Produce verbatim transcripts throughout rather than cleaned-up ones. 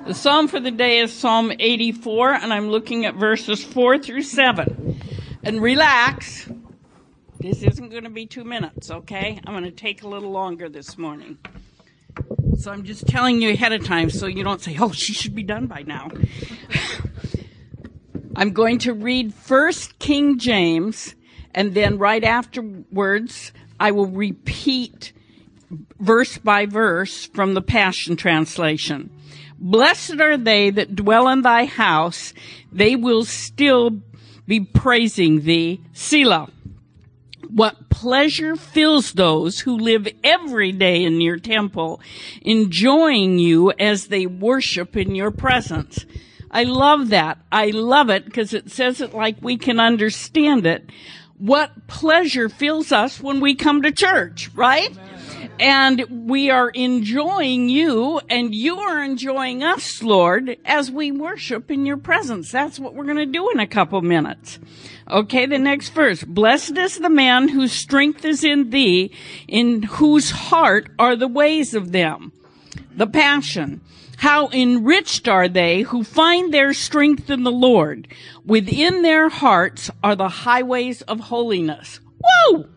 The psalm for the day is Psalm eighty-four, and I'm looking at verses four through seven. And relax. This isn't going to be two minutes, okay? I'm going to take a little longer this morning. So I'm just telling you ahead of time so you don't say, oh, she should be done by now. I'm going to read first King James, and then right afterwards I will repeat verse by verse from the Passion Translation. Blessed are they that dwell in thy house. They will still be praising thee. Selah. What pleasure fills those who live every day in your temple, enjoying you as they worship in your presence. I love that. I love it because it says it like we can understand it. What pleasure fills us when we come to church, right? Amen. And we are enjoying you, and you are enjoying us, Lord, as we worship in your presence. That's what we're going to do in a couple minutes. Okay, the next verse. Blessed is the man whose strength is in thee, in whose heart are the ways of them. The Passion. How enriched are they who find their strength in the Lord. Within their hearts are the highways of holiness. Woo!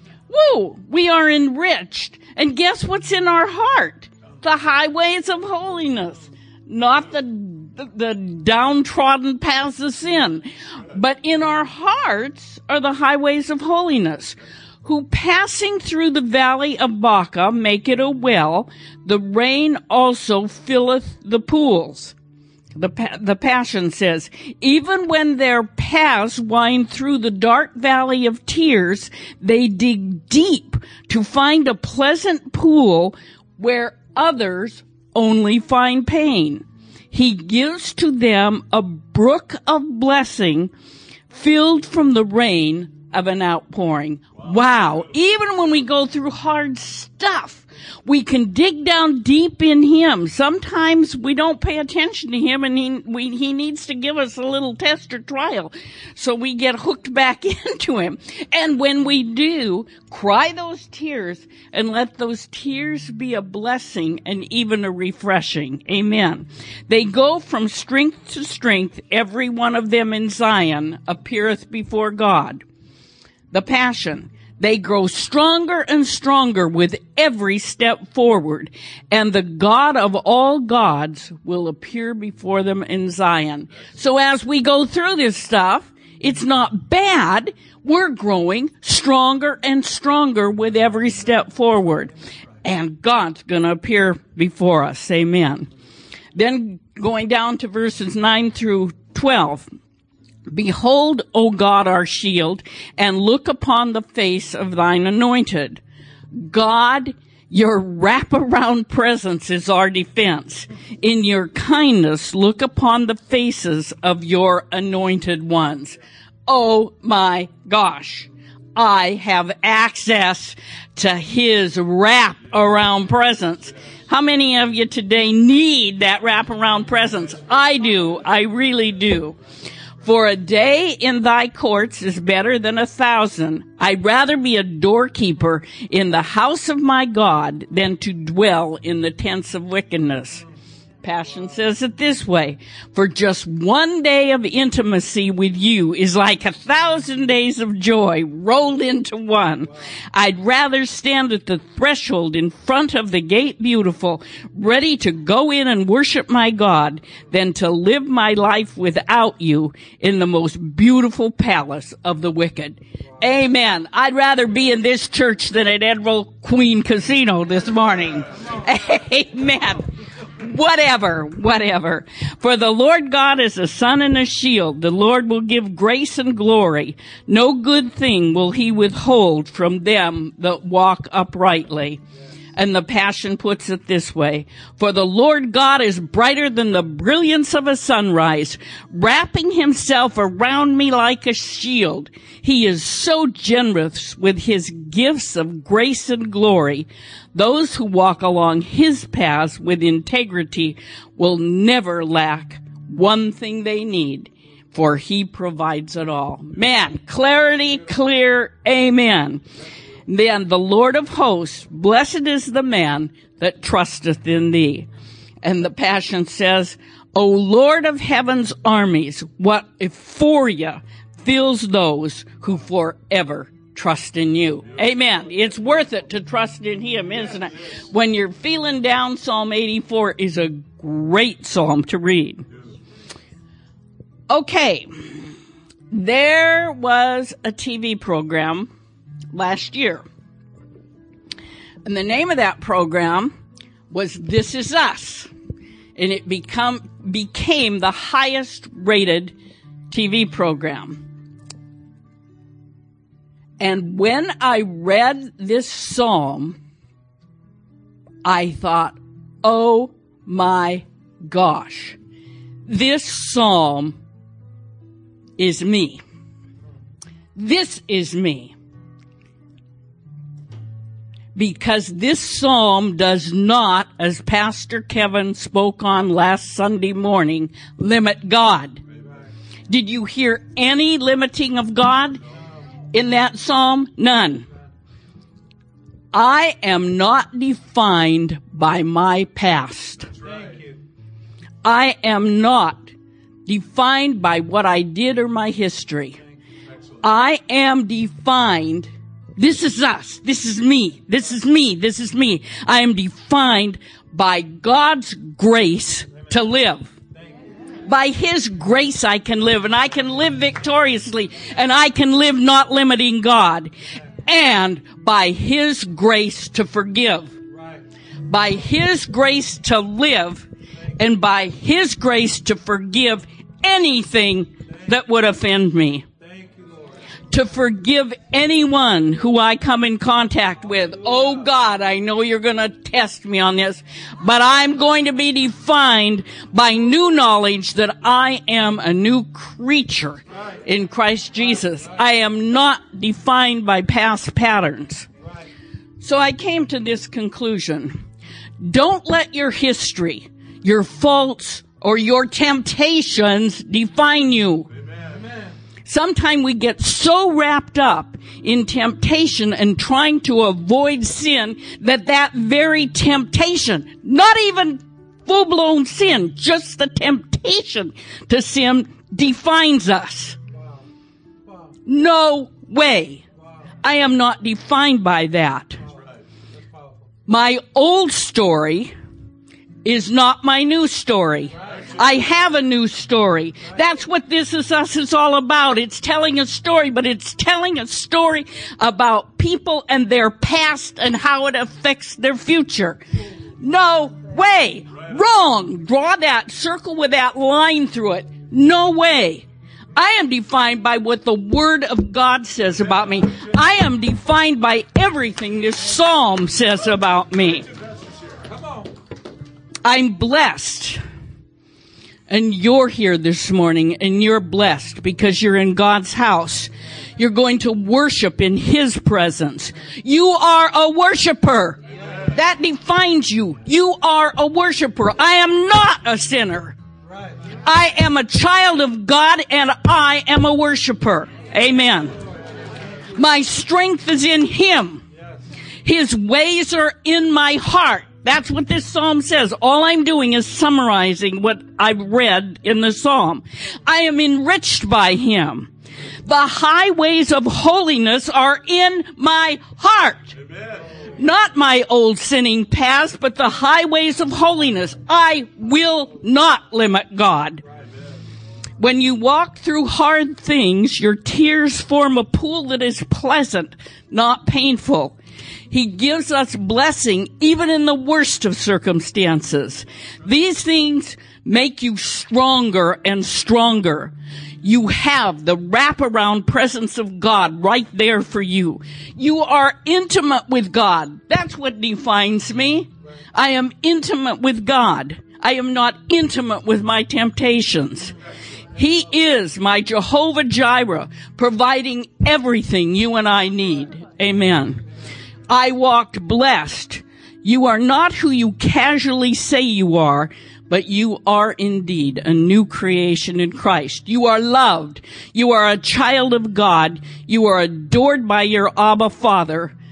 Woo! We are enriched. And guess what's in our heart? The highways of holiness. Not the, the, the downtrodden paths of sin. But in our hearts are the highways of holiness. Who passing through the valley of Baca make it a well, the rain also filleth the pools. The, the Passion says, even when their paths wind through the dark valley of tears, they dig deep to find a pleasant pool where others only find pain. He gives to them a brook of blessing filled from the rain of an outpouring. Wow. Even when we go through hard stuff, we can dig down deep in him. Sometimes we don't pay attention to him, and he, we, he needs to give us a little test or trial so we get hooked back into him. And when we do, cry those tears and let those tears be a blessing and even a refreshing. Amen. They go from strength to strength. Every one of them in Zion appeareth before God. The Passion. They grow stronger and stronger with every step forward, and the God of all gods will appear before them in Zion. So as we go through this stuff, it's not bad. We're growing stronger and stronger with every step forward, and God's going to appear before us. Amen. Then going down to verses nine through twelve. Behold, O God, our shield, and look upon the face of thine anointed. God, your wraparound presence is our defense. In your kindness, look upon the faces of your anointed ones. Oh my gosh. I have access to his wrap-around presence. How many of you today need that wrap-around presence? I do. I really do. For a day in thy courts is better than a thousand. I'd rather be a doorkeeper in the house of my God than to dwell in the tents of wickedness. Passion says it this way. For just one day of intimacy with you is like a thousand days of joy rolled into one. I'd rather stand at the threshold in front of the gate beautiful, ready to go in and worship my God, than to live my life without you in the most beautiful palace of the wicked. Amen. I'd rather be in this church than at Emerald Queen Casino this morning. Amen. Whatever, whatever. For the Lord God is a sun and a shield. The Lord will give grace and glory. No good thing will he withhold from them that walk uprightly. And the Passion puts it this way. For the Lord God is brighter than the brilliance of a sunrise, wrapping himself around me like a shield. He is so generous with his gifts of grace and glory. Those who walk along his paths with integrity will never lack one thing they need, for he provides it all. Man, clarity, clear, amen. Then the Lord of hosts, blessed is the man that trusteth in thee. And the Passion says, O Lord of heaven's armies, what euphoria fills those who forever trust in you. Amen. It's worth it to trust in him, isn't it? When you're feeling down, Psalm eighty-four is a great psalm to read. Okay. There was a T V program last year. And the name of that program was This Is Us. And it become, became the highest rated T V program. And when I read this psalm, I thought, oh my gosh, this psalm is me. This is me. Because this psalm does not, as Pastor Kevin spoke on last Sunday morning, limit God. Did you hear any limiting of God in that psalm? None. I am not defined by my past. I am not defined by what I did or my history. I am defined. This is us. This is me. This is me. This is me. I am defined by God's grace to live. By his grace I can live, and I can live victoriously, and I can live not limiting God. And by his grace to forgive. By his grace to live, and by his grace to forgive anything that would offend me. To forgive anyone who I come in contact with. Oh God, I know you're going to test me on this, but I'm going to be defined by new knowledge that I am a new creature in Christ Jesus. I am not defined by past patterns. So I came to this conclusion. Don't let your history, your faults, or your temptations define you. Sometimes we get so wrapped up in temptation and trying to avoid sin that that very temptation, not even full-blown sin, just the temptation to sin defines us. No way. I am not defined by that. My old story is not my new story. I have a new story. That's what This Is Us is all about. It's telling a story, but it's telling a story about people and their past and how it affects their future. No way. Wrong. Draw that circle with that line through it. No way. I am defined by what the Word of God says about me. I am defined by everything this psalm says about me. I'm blessed. And you're here this morning, and you're blessed because you're in God's house. You're going to worship in his presence. You are a worshiper. That defines you. You are a worshiper. I am not a sinner. I am a child of God, and I am a worshiper. Amen. My strength is in him. His ways are in my heart. That's what this psalm says. All I'm doing is summarizing what I've read in the psalm. I am enriched by him. The highways of holiness are in my heart. Amen. Not my old sinning past, but the highways of holiness. I will not limit God. When you walk through hard things, your tears form a pool that is pleasant, not painful. He gives us blessing even in the worst of circumstances. These things make you stronger and stronger. You have the wraparound presence of God right there for you. You are intimate with God. That's what defines me. I am intimate with God. I am not intimate with my temptations. He is my Jehovah Jireh, providing everything you and I need. Amen. I walked blessed. You are not who you casually say you are, but you are indeed a new creation in Christ. You are loved. You are a child of God. You are adored by your Abba Father.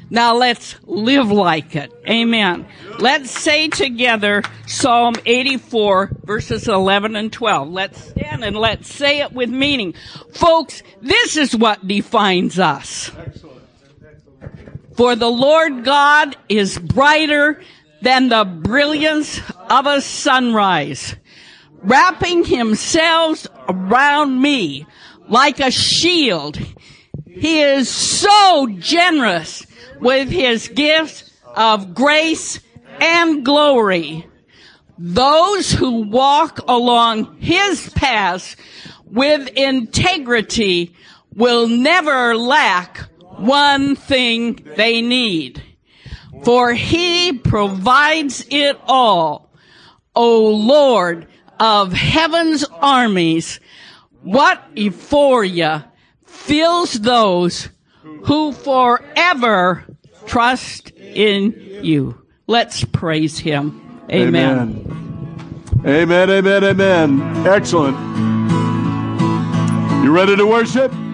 Now let's live like it. Amen. Let's say together Psalm eighty-four, verses eleven and twelve. Let's stand and let's say it with meaning. Folks, this is what defines us. For the Lord God is brighter than the brilliance of a sunrise, wrapping himself around me like a shield. He is so generous with his gifts of grace and glory. Those who walk along his paths with integrity will never lack one thing they need, for he provides it all. O Lord of heaven's armies, what euphoria fills those who forever trust in you. Let's praise him. Amen. Amen, amen, amen. Excellent. You ready to worship?